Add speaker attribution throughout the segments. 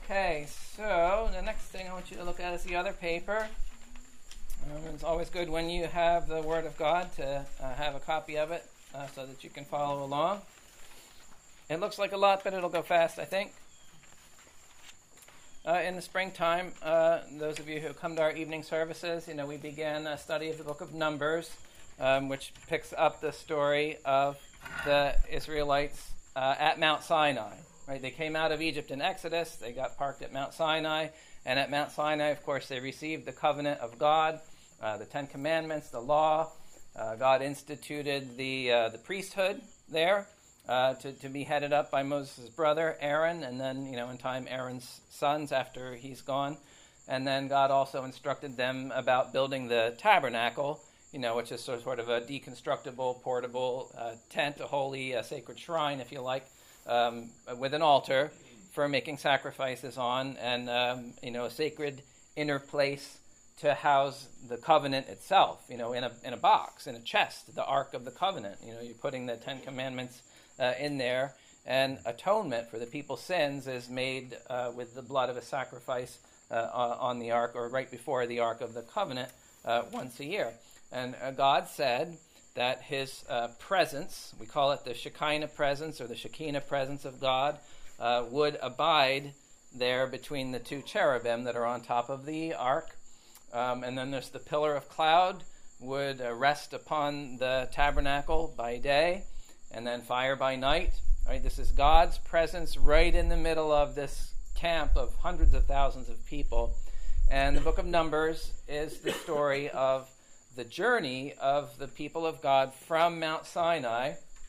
Speaker 1: Okay, so the next thing I want you to look at is the other paper. It's always good when you have the Word of God to have a copy of it so that you can follow along. It looks like a lot, but it'll go fast, I think. In the springtime, those of you who come to our evening services, we began a study of the book of Numbers, which picks up the story of the Israelites at Mount Sinai. Right? They came out of Egypt in Exodus. They got parked at Mount Sinai. And at Mount Sinai, of course, they received the covenant of God, the Ten Commandments, the law. God instituted the priesthood there to be headed up by Moses' brother, Aaron, and then, in time, Aaron's sons after he's gone. And then God also instructed them about building the tabernacle, which is sort of a deconstructible, portable tent, a holy, sacred shrine, if you like, with an altar for making sacrifices on, and a sacred inner place to house the covenant itself, in a box, in a chest, the Ark of the Covenant. You're putting the Ten Commandments in there, and atonement for the people's sins is made with the blood of a sacrifice on the Ark, or right before the Ark of the Covenant, once a year. And God said that his presence, we call it the Shekinah presence or the Shekinah presence of God, would abide there between the two cherubim that are on top of the ark. And then there's the pillar of cloud would rest upon the tabernacle by day, and then fire by night. Right? This is God's presence right in the middle of this camp of hundreds of thousands of people. And the book of Numbers is the story of the journey of the people of God from Mount Sinai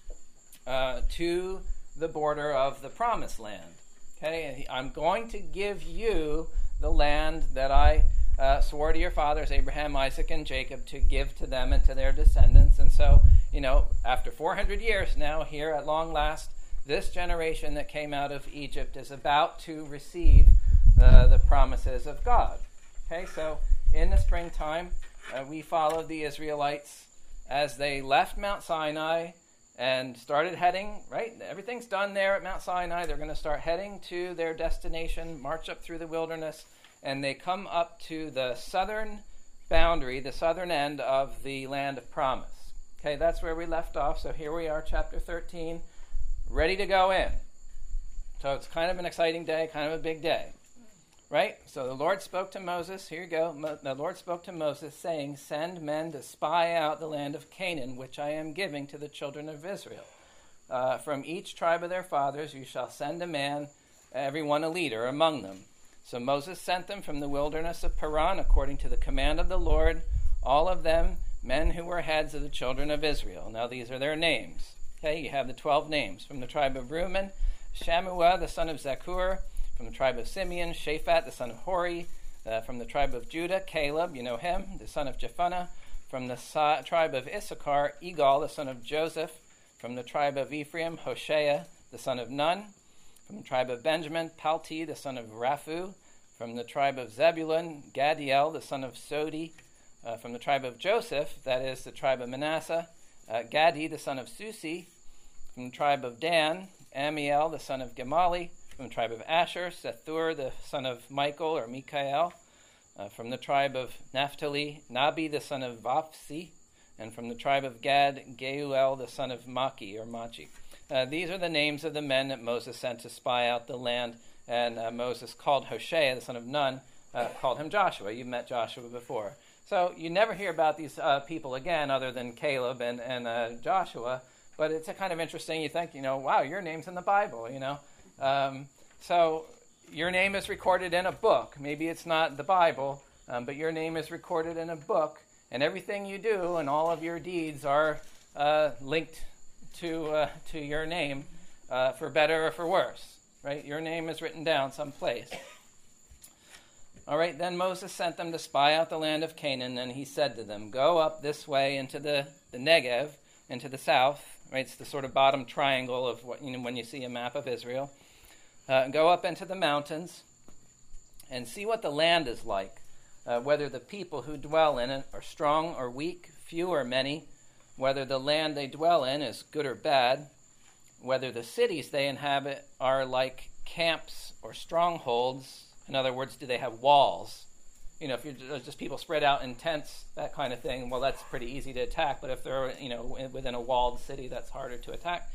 Speaker 1: to the border of the Promised Land. Okay, I'm going to give you the land that I swore to your fathers, Abraham, Isaac, and Jacob, to give to them and to their descendants. And so, after 400 years now, here at long last, this generation that came out of Egypt is about to receive the promises of God. Okay, so in the springtime, we followed the Israelites as they left Mount Sinai and started heading, right? Everything's done there at Mount Sinai. They're going to start heading to their destination, march up through the wilderness, and they come up to the southern boundary, the southern end of the land of promise. Okay, that's where we left off. So here we are, chapter 13, ready to go in. So it's kind of an exciting day, kind of a big day. Right? So the Lord spoke to Moses. Here you go. The Lord spoke to Moses, saying, "Send men to spy out the land of Canaan, which I am giving to the children of Israel. From each tribe of their fathers you shall send a man, every one a leader among them." So Moses sent them from the wilderness of Paran, according to the command of the Lord, all of them men who were heads of the children of Israel. Now these are their names. Okay, you have the 12 names. From the tribe of Reuben, Shammua, the son of Zakur. From the tribe of Simeon, Shaphat, the son of Hori. From the tribe of Judah, Caleb, you know him, the son of Jephunneh. From the tribe of Issachar, Igal, the son of Joseph. From the tribe of Ephraim, Hoshea, the son of Nun. From the tribe of Benjamin, Palti, the son of Raphu. From the tribe of Zebulun, Gadiel, the son of Sodi. From the tribe of Joseph, that is the tribe of Manasseh, Gadi, the son of Susi. From the tribe of Dan, Amiel, the son of Gemali. From the tribe of Asher, Sethur, the son of Michael or Mikael. From the tribe of Naphtali, Nabi, the son of Vapsi. And from the tribe of Gad, Geuel, the son of Machi or Machi. These are the names of the men that Moses sent to spy out the land. And Moses called Hoshea, the son of Nun, called him Joshua. You've met Joshua before. So you never hear about these people again other than Caleb and Joshua. But it's kind of interesting. You think, wow, your name's in the Bible, So your name is recorded in a book. Maybe it's not the Bible, but your name is recorded in a book, and everything you do and all of your deeds are linked to your name, for better or for worse. Right? Your name is written down someplace. All right, then Moses sent them to spy out the land of Canaan, and he said to them, "Go up this way into the Negev, into the south." Right? It's the sort of bottom triangle of what when you see a map of Israel. Go up into the mountains and see what the land is like, whether the people who dwell in it are strong or weak, few or many, whether the land they dwell in is good or bad, whether the cities they inhabit are like camps or strongholds. In other words, do they have walls? You know, if you're just people spread out in tents, that kind of thing, well, that's pretty easy to attack. But if they're, within a walled city, that's harder to attack.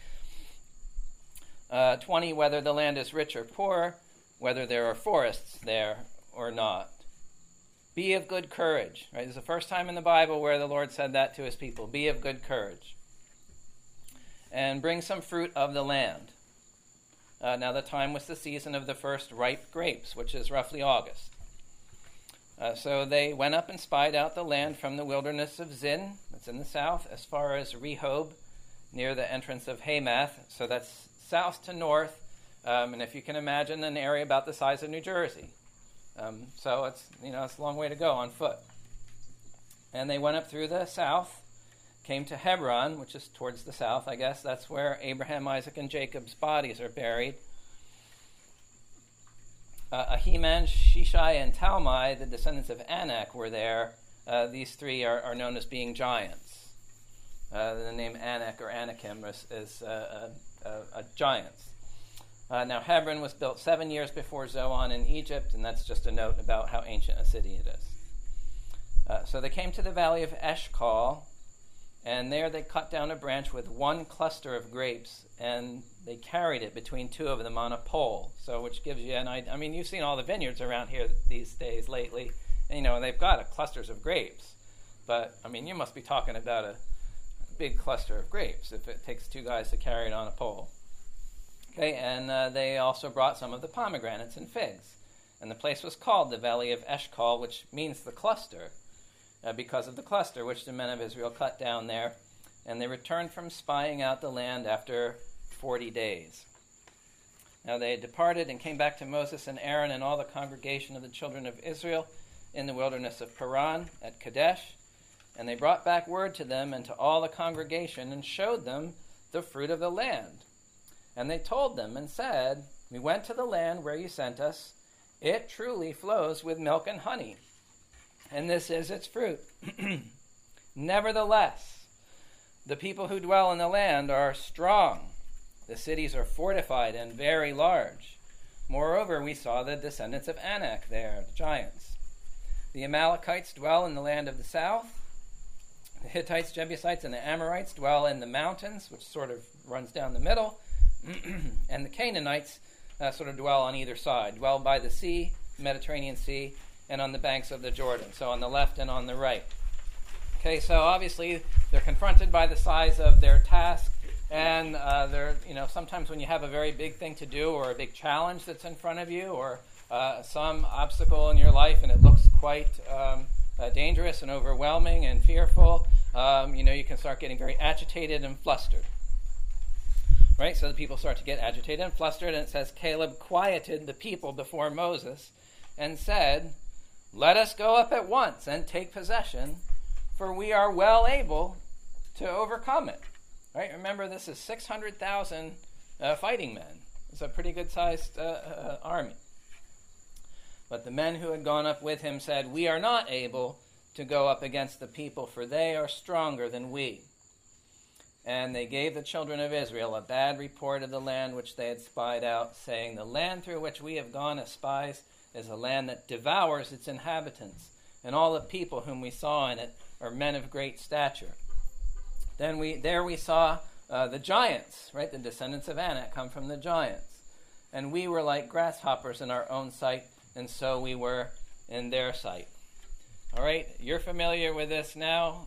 Speaker 1: 20, whether the land is rich or poor, whether there are forests there or not. Be of good courage. Right? This is the first time in the Bible where the Lord said that to his people. Be of good courage. And bring some fruit of the land. Now the time was the season of the first ripe grapes, which is roughly August. So they went up and spied out the land from the wilderness of Zin, that's in the south, as far as Rehob, near the entrance of Hamath. So that's south to north, and if you can imagine, an area about the size of New Jersey. So it's a long way to go on foot. And they went up through the south, came to Hebron, which is towards the south, I guess. That's where Abraham, Isaac, and Jacob's bodies are buried. Ahiman, Shishai, and Talmai, the descendants of Anak, were there. These three are known as being giants. The name Anak or Anakim is giants. Now Hebron was built 7 years before Zoan in Egypt, and that's just a note about how ancient a city it is. So they came to the valley of Eshcol, and there they cut down a branch with one cluster of grapes, and they carried it between two of them on a pole. So which gives you an idea. I mean, you've seen all the vineyards around here these days lately, and they've got clusters of grapes. But, you must be talking about a big cluster of grapes if it takes two guys to carry it on a pole. Okay, and they also brought some of the pomegranates and figs. And the place was called the Valley of Eshcol, which means the cluster, because of the cluster which the men of Israel cut down there. And they returned from spying out the land after 40 days. Now they had departed and came back to Moses and Aaron and all the congregation of the children of Israel in the wilderness of Paran at Kadesh. And they brought back word to them and to all the congregation and showed them the fruit of the land. And they told them and said, we went to the land where you sent us. It truly flows with milk and honey, and this is its fruit. Nevertheless, the people who dwell in the land are strong. The cities are fortified and very large. Moreover, we saw the descendants of Anak there, the giants. The Amalekites dwell in the land of the south. The Hittites, Jebusites, and the Amorites dwell in the mountains, which sort of runs down the middle. And the Canaanites sort of dwell on either side, dwell by the sea, Mediterranean Sea, and on the banks of the Jordan, so on the left and on the right. Okay, so obviously they're confronted by the size of their task, and they're, sometimes when you have a very big thing to do or a big challenge that's in front of you or some obstacle in your life and it looks quite dangerous and overwhelming and fearful, you can start getting very agitated and flustered. Right, so the people start to get agitated and flustered, and it says, Caleb quieted the people before Moses and said, let us go up at once and take possession, for we are well able to overcome it. Right, remember this is 600,000 fighting men. It's a pretty good-sized army. But the men who had gone up with him said, we are not able to go up against the people, for they are stronger than we. And they gave the children of Israel a bad report of the land which they had spied out, saying, the land through which we have gone as spies is a land that devours its inhabitants, and all the people whom we saw in it are men of great stature. Then we saw the giants, right? The descendants of Anak come from the giants. And we were like grasshoppers in our own sight, and so we were in their sight. All right, you're familiar with this now.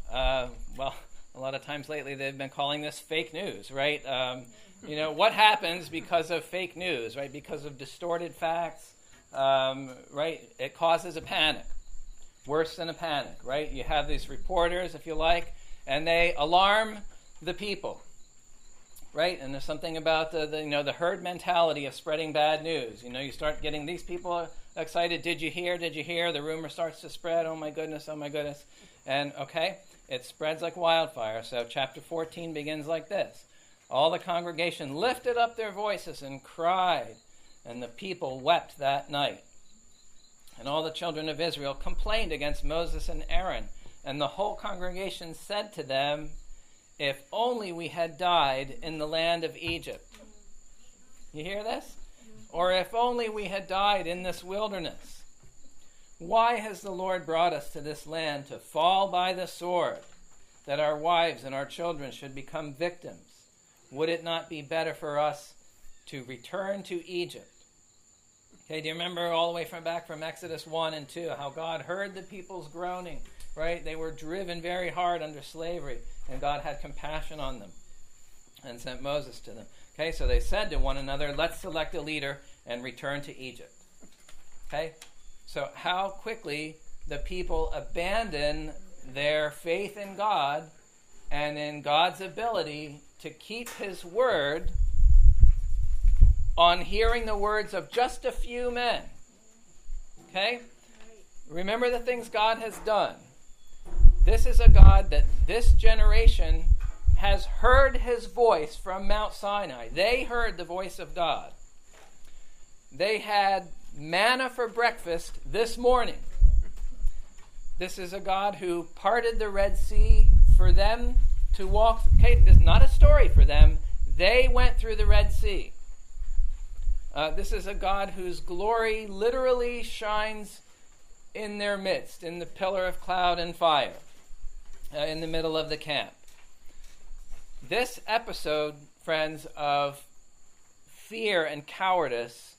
Speaker 1: A lot of times lately they've been calling this fake news, right? What happens because of fake news, right? Because of distorted facts, right? It causes a panic, worse than a panic, right? You have these reporters, if you like, and they alarm the people, right? And there's something about the herd mentality of spreading bad news. You start getting these people excited. Did you hear? Did you hear? The rumor starts to spread. Oh my goodness. Oh my goodness. And okay. It spreads like wildfire. So chapter 14 begins like this. All the congregation lifted up their voices and cried, and the people wept that night. And all the children of Israel complained against Moses and Aaron, and the whole congregation said to them, if only we had died in the land of Egypt. You hear this? Or if only we had died in this wilderness. Why has the Lord brought us to this land to fall by the sword, that our wives and our children should become victims? Would it not be better for us to return to Egypt? Okay, do you remember all the way back from Exodus 1 and 2, how God heard the people's groaning, right? They were driven very hard under slavery, and God had compassion on them and sent Moses to them. Okay, so they said to one another, let's select a leader and return to Egypt. Okay, so how quickly the people abandon their faith in God and in God's ability to keep his word on hearing the words of just a few men. Okay? Remember the things God has done. This is a God that this generation has heard his voice from Mount Sinai. They heard the voice of God. They had manna for breakfast this morning. This is a God who parted the Red Sea for them to walk. Okay, this is not a story for them. They went through the Red Sea. This is a God whose glory literally shines in their midst, in the pillar of cloud and fire, in the middle of the camp. This episode, friends, of fear and cowardice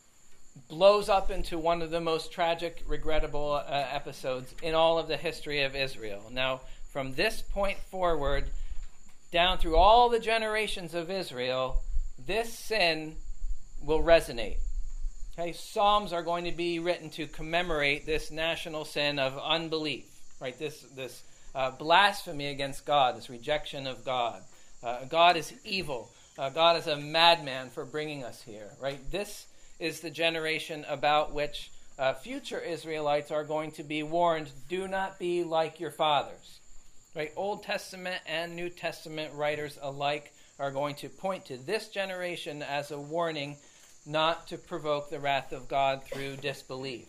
Speaker 1: blows up into one of the most tragic, regrettable episodes in all of the history of Israel. Now, from this point forward, down through all the generations of Israel, this sin will resonate. Okay, Psalms are going to be written to commemorate this national sin of unbelief, right? This blasphemy against God, this rejection of God. God is evil. God is a madman for bringing us here, right? This is the generation about which future Israelites are going to be warned, do not be like your fathers. Right? Old Testament and New Testament writers alike are going to point to this generation as a warning not to provoke the wrath of God through disbelief.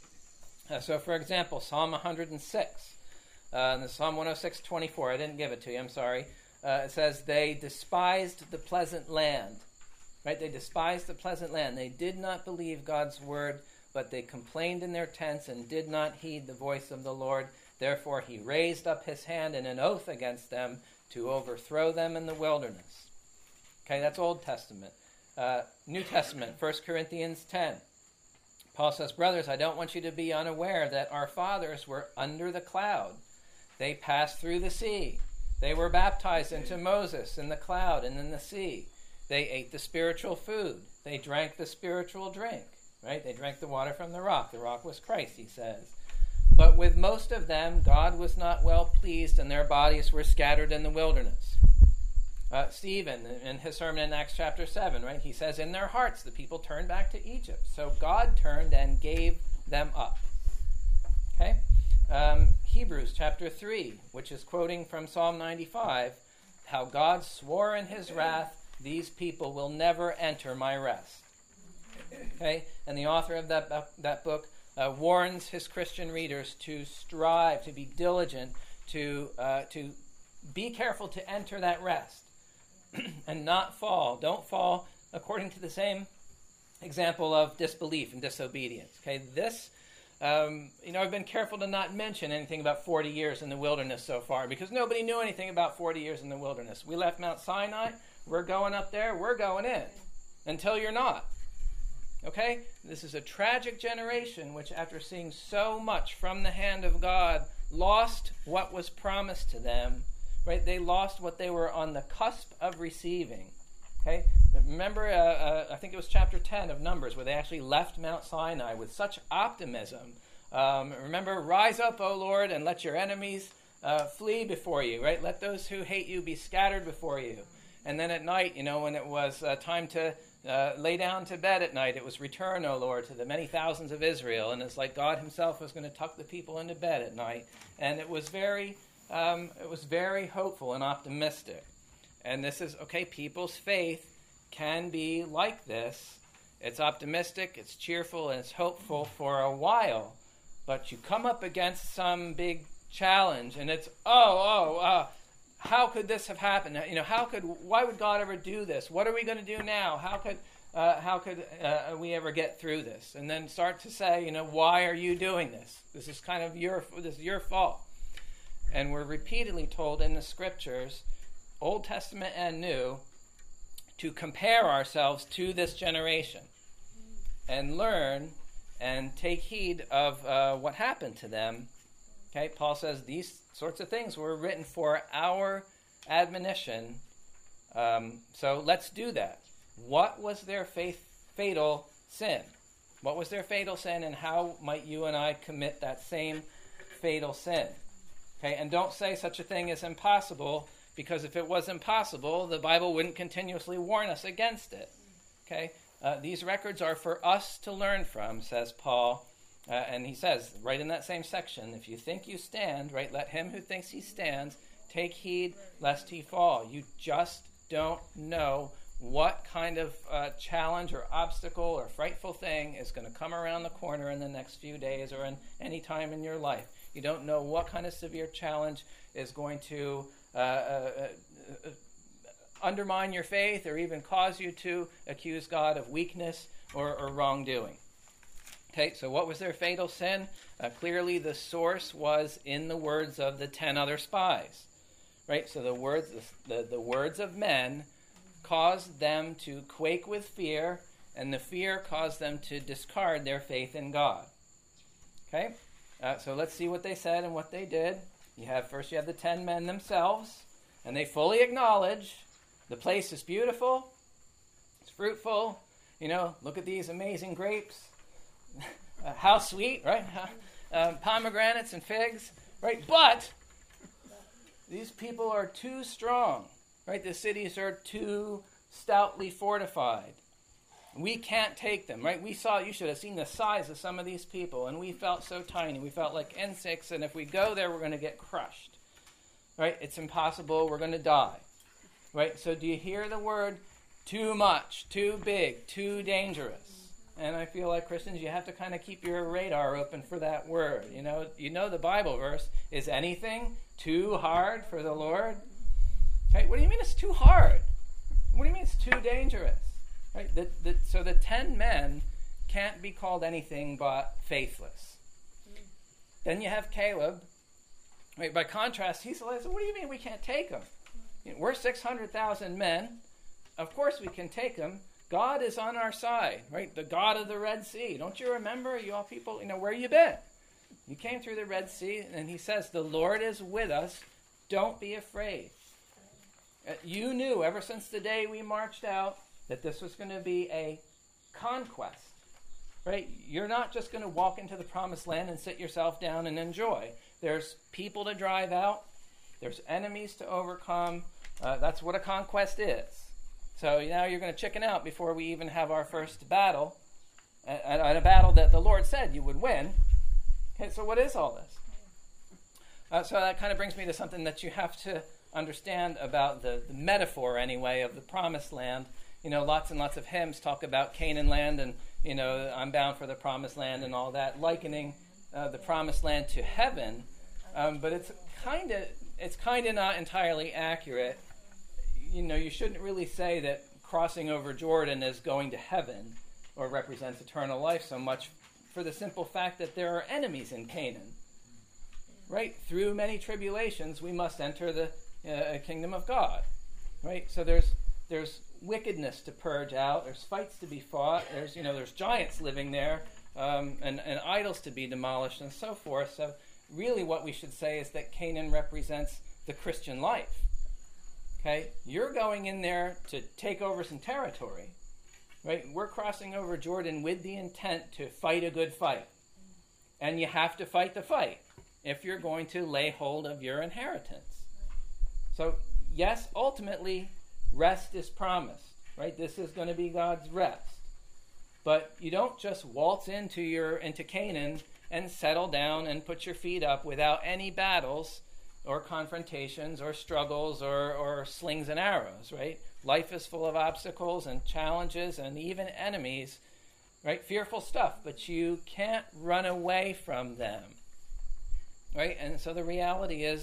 Speaker 1: So, for example, Psalm 106, Psalm 106:24. I didn't give it to you. I'm sorry. It says, "They despised the pleasant land." Right? They despised the pleasant land. They did not believe God's word, but they complained in their tents and did not heed the voice of the Lord. Therefore, he raised up his hand in an oath against them to overthrow them in the wilderness. Okay, that's Old Testament. New Testament, 1 Corinthians 10. Paul says, "Brothers, I don't want you to be unaware that our fathers were under the cloud. They passed through the sea. They were baptized into Moses in the cloud and in the sea. They ate the spiritual food. They drank the spiritual drink." Right? They drank the water from the rock. The rock was Christ, he says. "But with most of them, God was not well pleased, and their bodies were scattered in the wilderness." Stephen, in his sermon in Acts chapter 7, right, he says, "In their hearts the people turned back to Egypt." So God turned and gave them up. Okay? Hebrews chapter 3, which is quoting from Psalm 95, how God swore in his wrath, "These people will never enter my rest." Okay? And the author of that book warns his Christian readers to strive, to be diligent, to be careful to enter that rest and not fall. Don't fall according to the same example of disbelief and disobedience. Okay, this, I've been careful to not mention anything about 40 years in the wilderness so far because nobody knew anything about 40 years in the wilderness. We left Mount Sinai. We're going up there. We're going in until you're not. Okay? This is a tragic generation which, after seeing so much from the hand of God, lost what was promised to them. Right? They lost what they were on the cusp of receiving. Okay? Remember, I think it was chapter 10 of Numbers where they actually left Mount Sinai with such optimism. Remember, "Rise up, O Lord, and let your enemies flee before you." Right? "Let those who hate you be scattered before you." And then at night, when it was time to lay down to bed at night, it was, "Return, O Lord, to the many thousands of Israel." And it's like God himself was going to tuck the people into bed at night. And it was very hopeful and optimistic. And this is, okay, people's faith can be like this. It's optimistic, it's cheerful, and it's hopeful for a while. But you come up against some big challenge, and it's, how could this have happened? Why would God ever do this? What are we going to do now? How could we ever get through this? And then start to say, why are you doing this? This is kind of your fault. And we're repeatedly told in the scriptures, Old Testament and New, to compare ourselves to this generation and learn and take heed of what happened to them. Okay, Paul says these sorts of things were written for our admonition. So let's do that. What was their fatal sin? What was their fatal sin, and how might you and I commit that same fatal sin? Okay, and don't say such a thing is impossible, because if it was impossible, the Bible wouldn't continuously warn us against it. Okay, these records are for us to learn from, says Paul. And he says, right in that same section, if you think you stand, right, let him who thinks he stands take heed lest he fall. You just don't know what kind of challenge or obstacle or frightful thing is going to come around the corner in the next few days or in any time in your life. You don't know what kind of severe challenge is going to undermine your faith or even cause you to accuse God of weakness or wrongdoing. Okay, so what was their fatal sin? Clearly the source was in the words of the 10 other spies. Right? So the words of men caused them to quake with fear, and the fear caused them to discard their faith in God. Okay? So let's see what they said and what they did. First you have the 10 men themselves, and they fully acknowledge the place is beautiful, it's fruitful, look at these amazing grapes. How sweet, right? Pomegranates and figs, right? But these people are too strong, right? The cities are too stoutly fortified. We can't take them, right? You should have seen the size of some of these people, and we felt so tiny. We felt like insects, and if we go there, we're going to get crushed, right? It's impossible. We're going to die, right? So do you hear the word too much, too big, too dangerous? And I feel like Christians, you have to kind of keep your radar open for that word. The Bible verse, is anything too hard for the Lord? Okay, what do you mean it's too hard? What do you mean it's too dangerous? Right? So the 10 men can't be called anything but faithless. Then you have Caleb. Right? By contrast, he says, what do you mean we can't take them? We're 600,000 men. Of course we can take them. God is on our side, right? The God of the Red Sea. Don't you remember, you all people, where you been? You came through the Red Sea, and he says, the Lord is with us. Don't be afraid. You knew ever since the day we marched out that this was going to be a conquest, right? You're not just going to walk into the promised land and sit yourself down and enjoy. There's people to drive out. There's enemies to overcome. That's what a conquest is. So now you're going to chicken out before we even have our first battle, and a battle that the Lord said you would win. Okay, so what is all this? So that kind of brings me to something that you have to understand about the metaphor, anyway, of the promised land. Lots and lots of hymns talk about Canaan land and, I'm bound for the promised land and all that, likening the promised land to heaven. But it's kind of not entirely accurate. You shouldn't really say that crossing over Jordan is going to heaven or represents eternal life so much, for the simple fact that there are enemies in Canaan. Right? Through many tribulations, we must enter the kingdom of God. Right? So there's wickedness to purge out. There's fights to be fought. There's giants living there, and idols to be demolished, and so forth. So really, what we should say is that Canaan represents the Christian life. Okay, you're going in there to take over some territory, right? We're crossing over Jordan with the intent to fight a good fight. And you have to fight the fight if you're going to lay hold of your inheritance. So, yes, ultimately, rest is promised, right? This is going to be God's rest. But you don't just waltz into Canaan and settle down and put your feet up without any battles or confrontations or struggles or slings and arrows, right? Life is full of obstacles and challenges and even enemies, right? Fearful stuff, but you can't run away from them, right? And so the reality is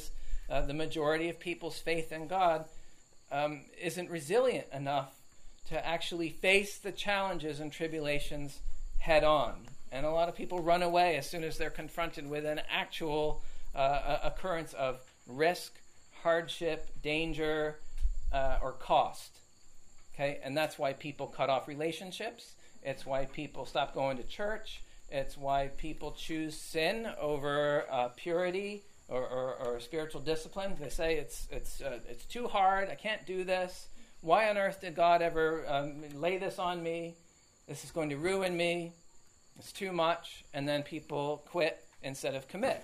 Speaker 1: the majority of people's faith in God isn't resilient enough to actually face the challenges and tribulations head on. And a lot of people run away as soon as they're confronted with an actual occurrence of risk, hardship, danger, or cost. Okay, and that's why people cut off relationships. It's why people stop going to church. It's why people choose sin over purity or spiritual discipline. They say it's too hard. I can't do this. Why on earth did God ever lay this on me? This is going to ruin me. It's too much. And then people quit instead of commit.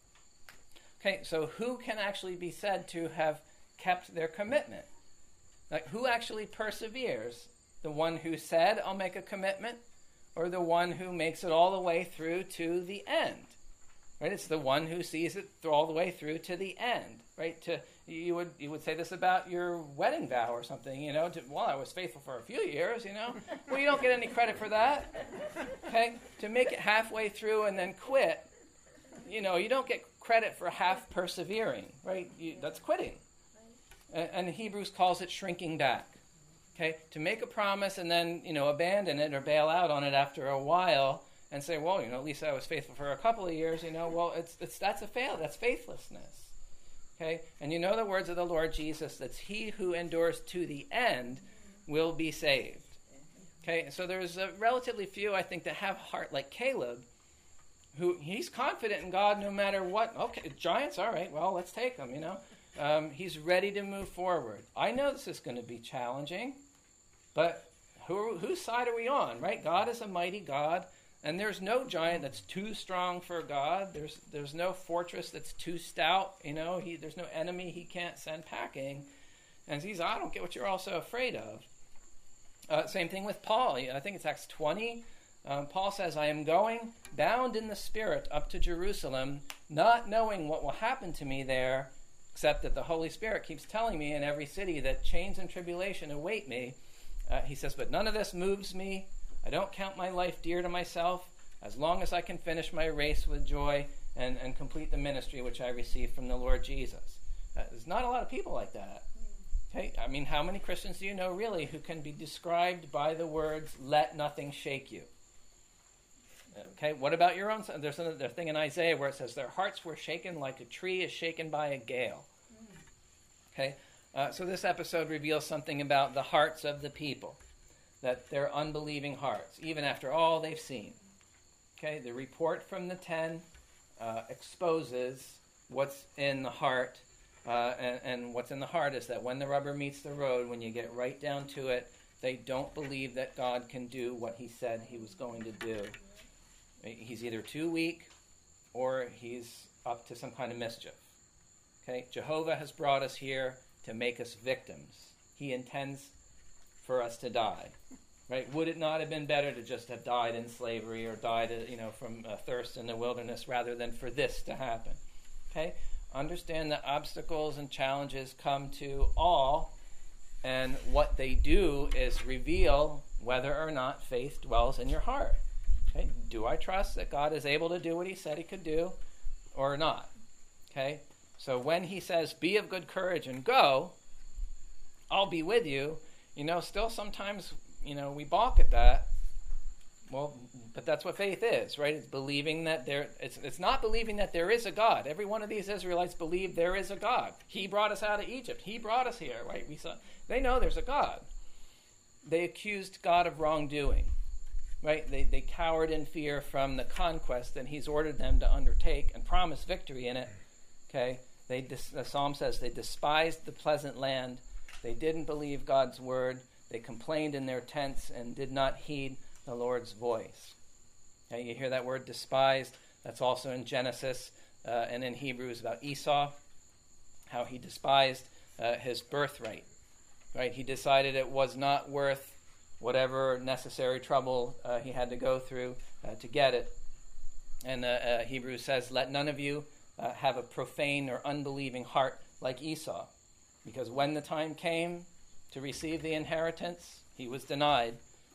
Speaker 1: Okay, so who can actually be said to have kept their commitment? Like, who actually perseveres? The one who said, I'll make a commitment, or the one who makes it all the way through to the end? Right? It's the one who sees it all the way through to the end. Right? You would say this about your wedding vow or something, well, I was faithful for a few years, Well, you don't get any credit for that. Okay? To make it halfway through and then quit, you don't get credit for half persevering, right? That's quitting. And Hebrews calls it shrinking back. Okay? To make a promise and then, abandon it or bail out on it after a while and say, well, at least I was faithful for a couple of years, well, that's a fail. That's faithlessness. Okay? And the words of the Lord Jesus, that's he who endures to the end will be saved. Okay? So there's relatively few, I think, that have a heart like Caleb, who he's confident in God no matter what. Okay, giants, all right, well, let's take them, he's ready to move forward. I know this is going to be challenging, but whose side are we on, right? God is a mighty God, and there's no giant that's too strong for God. There's no fortress that's too stout, there's no enemy he can't send packing. And he says, I don't get what you're all so afraid of. Same thing with Paul. I think it's Acts 20. Paul says, I am going bound in the Spirit up to Jerusalem, not knowing what will happen to me there, except that the Holy Spirit keeps telling me in every city that chains and tribulation await me. He says, but none of this moves me. I don't count my life dear to myself, as long as I can finish my race with joy and complete the ministry which I received from the Lord Jesus. There's not a lot of people like that. Okay? I mean, how many Christians do you know really who can be described by the words, let nothing shake you? Okay, what about your own? There's a thing in Isaiah where it says their hearts were shaken like a tree is shaken by a gale. Okay, so this episode reveals something about the hearts of the people, that they're unbelieving hearts, even after all they've seen. Okay, the report from the 10 exposes what's in the heart, and what's in the heart is that when the rubber meets the road, when you get right down to it, they don't believe that God can do what he said he was going to do. He's either too weak or he's up to some kind of mischief. Okay? Jehovah has brought us here to make us victims. He intends for us to die. Right? Would it not have been better to just have died in slavery or died, from thirst in the wilderness rather than for this to happen? Okay? Understand that obstacles and challenges come to all, and what they do is reveal whether or not faith dwells in your heart. Okay? Do I trust that God is able to do what he said he could do or not? Okay? So when he says, be of good courage and go, I'll be with you, still sometimes, we balk at that. Well, but that's what faith is, right? It's believing that it's not believing that there is a God. Every one of these Israelites believe there is a God. He brought us out of Egypt. He brought us here, right? They know there's a God. They accused God of wrongdoing. Right? They cowered in fear from the conquest that he's ordered them to undertake and promised victory in it. Okay? The psalm says they despised the pleasant land. They didn't believe God's word. They complained in their tents and did not heed the Lord's voice. Okay, you hear that word despised? That's also in Genesis and in Hebrews about Esau, how he despised his birthright. Right? He decided it was not worth whatever necessary trouble he had to go through to get it. And Hebrews says, let none of you have a profane or unbelieving heart like Esau, because when the time came to receive the inheritance, he was denied,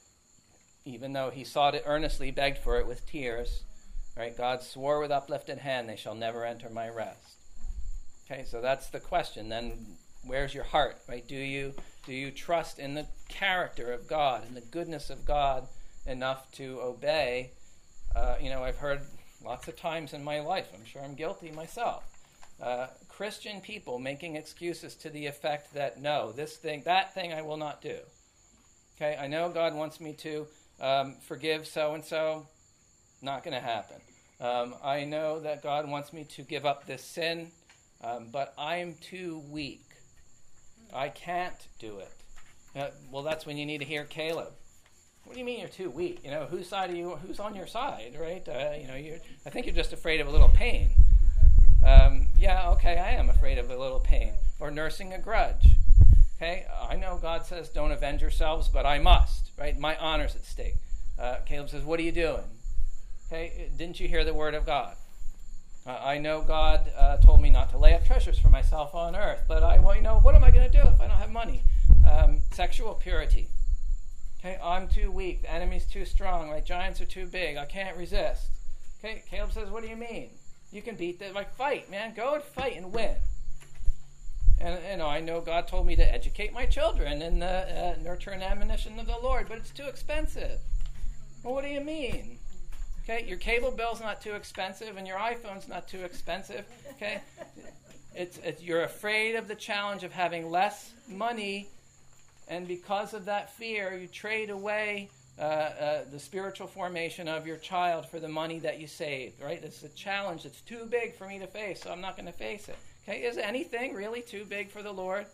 Speaker 1: even though he sought it earnestly, begged for it with tears. Right? God swore with uplifted hand, they shall never enter my rest. Okay, so that's the question. Then where's your heart, right? Do you trust in the character of God and the goodness of God enough to obey? I've heard lots of times in my life, I'm sure I'm guilty myself, Christian people making excuses to the effect that, no, that thing I will not do. Okay, I know God wants me to forgive so-and-so, not going to happen. I know that God wants me to give up this sin, but I'm too weak. I can't do it. Well, that's when you need to hear Caleb. What do you mean you're too weak? Whose on your side, right? I think you're just afraid of a little pain. Yeah, okay, I am afraid of a little pain. Or nursing a grudge. Okay, I know God says don't avenge yourselves, but I must, right? My honor's at stake. Caleb says, what are you doing? Okay, didn't you hear the word of God? I know God told me not to lay up treasures for myself on earth, but what am I going to do if I don't have money? Sexual purity. Okay, I'm too weak. The enemy's too strong. My giants are too big. I can't resist. Okay, Caleb says, what do you mean? You can beat them. Fight, man. Go and fight and win. And I know God told me to educate my children in the nurture and admonition of the Lord, but it's too expensive. Well, what do you mean? Okay, your cable bill's not too expensive, and your iPhone's not too expensive. Okay, you're afraid of the challenge of having less money, and because of that fear, you trade away the spiritual formation of your child for the money that you saved. Right? It's a challenge that's too big for me to face, so I'm not going to face it. Okay, is anything really too big for the Lord?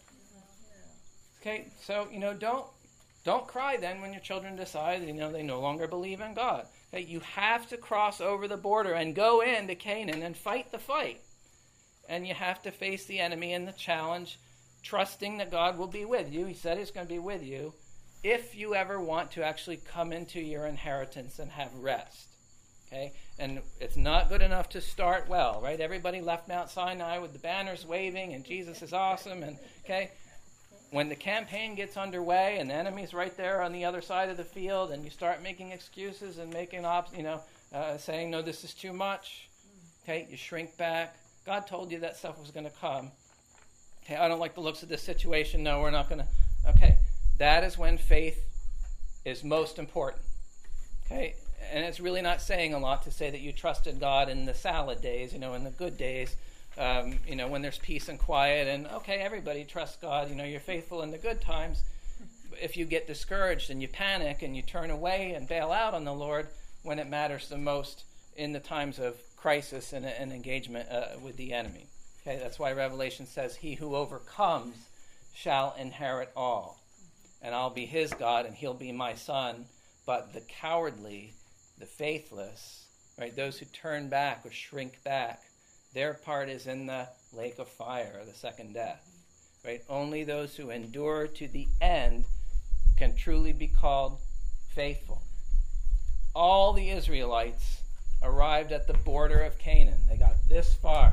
Speaker 1: Okay, so don't cry then when your children decide they no longer believe in God. Okay, you have to cross over the border and go into Canaan and fight the fight. And you have to face the enemy and the challenge, trusting that God will be with you. He said he's going to be with you if you ever want to actually come into your inheritance and have rest. Okay, and it's not good enough to start well, right? Everybody left Mount Sinai with the banners waving and Jesus is awesome. And okay, when the campaign gets underway and the enemy's right there on the other side of the field and you start making excuses and making saying, no, this is too much, okay, you shrink back. God told you that stuff was going to come. Okay, I don't like the looks of this situation. No, we're not going to. Okay, that is when faith is most important. Okay, and it's really not saying a lot to say that you trusted God in the salad days, in the good days. When there's peace and quiet, and okay, everybody trusts God, you're faithful in the good times. If you get discouraged and you panic and you turn away and bail out on the Lord when it matters the most in the times of crisis and engagement with the enemy. Okay, that's why Revelation says, he who overcomes shall inherit all. And I'll be his God and he'll be my son. But the cowardly, the faithless, right, those who turn back or shrink back, their part is in the lake of fire, the second death. Right? Only those who endure to the end can truly be called faithful. All the Israelites arrived at the border of Canaan. They got this far.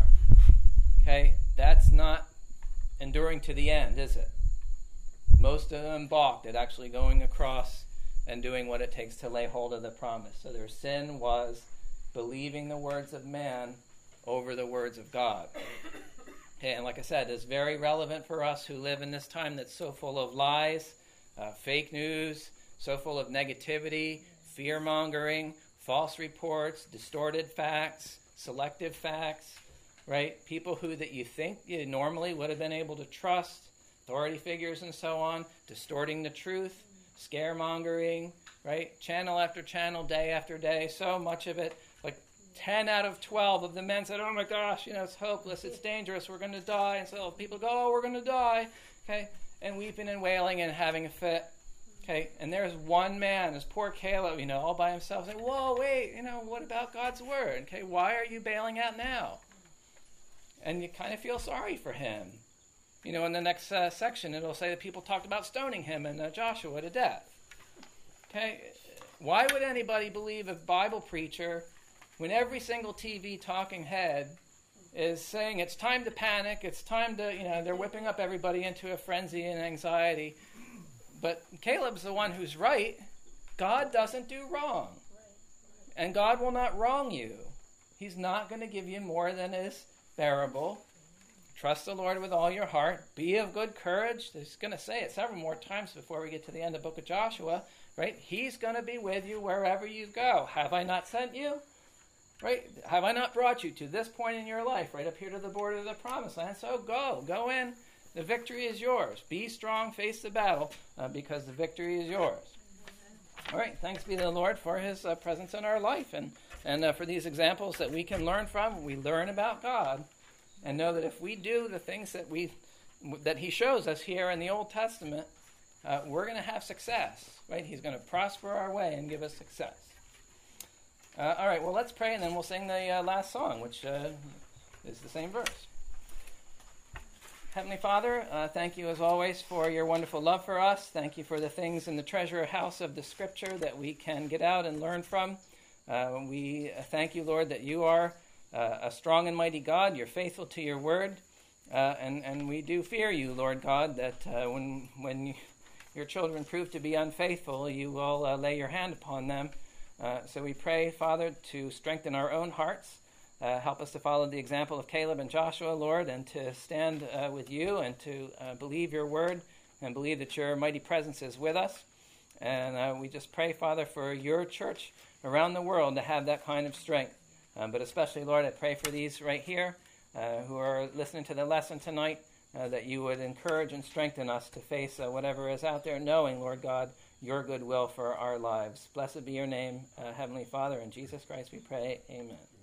Speaker 1: Okay? That's not enduring to the end, is it? Most of them balked at actually going across and doing what it takes to lay hold of the promise. So their sin was believing the words of man over the words of God. Okay, and like I said, it's very relevant for us who live in this time that's so full of lies, fake news, so full of negativity, fear-mongering, false reports, distorted facts, selective facts, right? People that you think you normally would have been able to trust, authority figures and so on, distorting the truth, scaremongering, right? Channel after channel, day after day, so much of it. 10 out of 12 of the men said, oh my gosh, it's hopeless, it's dangerous, we're going to die. And so people go, oh, we're going to die, okay? And weeping and wailing and having a fit, okay? And there's one man, this poor Caleb, all by himself, saying, whoa, wait, what about God's word? Okay, why are you bailing out now? And you kind of feel sorry for him. In the next section, it'll say that people talked about stoning him and Joshua to death. Okay, why would anybody believe a Bible preacher when every single TV talking head is saying it's time to panic, it's time to, they're whipping up everybody into a frenzy and anxiety. But Caleb's the one who's right. God doesn't do wrong. And God will not wrong you. He's not going to give you more than is bearable. trust the Lord with all your heart. Be of good courage. He's going to say it several more times before we get to the end of the book of Joshua, right? He's going to be with you wherever you go. Have I not sent you? Right? Have I not brought you to this point in your life, right up here to the border of the promised land? So go in. The victory is yours. Be strong, face the battle, because the victory is yours. All right, thanks be to the Lord for his presence in our life and for these examples that we can learn from. We learn about God and know that if we do the things that he shows us here in the Old Testament, we're going to have success, right? He's going to prosper our way and give us success. All right, well, let's pray, and then we'll sing the last song, which is the same verse. Heavenly Father, thank you as always for your wonderful love for us. Thank you for the things in the treasure house of the Scripture that we can get out and learn from. We thank you, Lord, that you are a strong and mighty God. You're faithful to your word. And we do fear you, Lord God, that when your children prove to be unfaithful, you will lay your hand upon them. So we pray, Father, to strengthen our own hearts. Help us to follow the example of Caleb and Joshua, Lord, and to stand with you and to believe your word and believe that your mighty presence is with us. And we just pray, Father, for your church around the world to have that kind of strength. But especially, Lord, I pray for these right here who are listening to the lesson tonight, that you would encourage and strengthen us to face whatever is out there, knowing, Lord God, your good will for our lives. Blessed be your name, Heavenly Father. In Jesus Christ we pray, amen.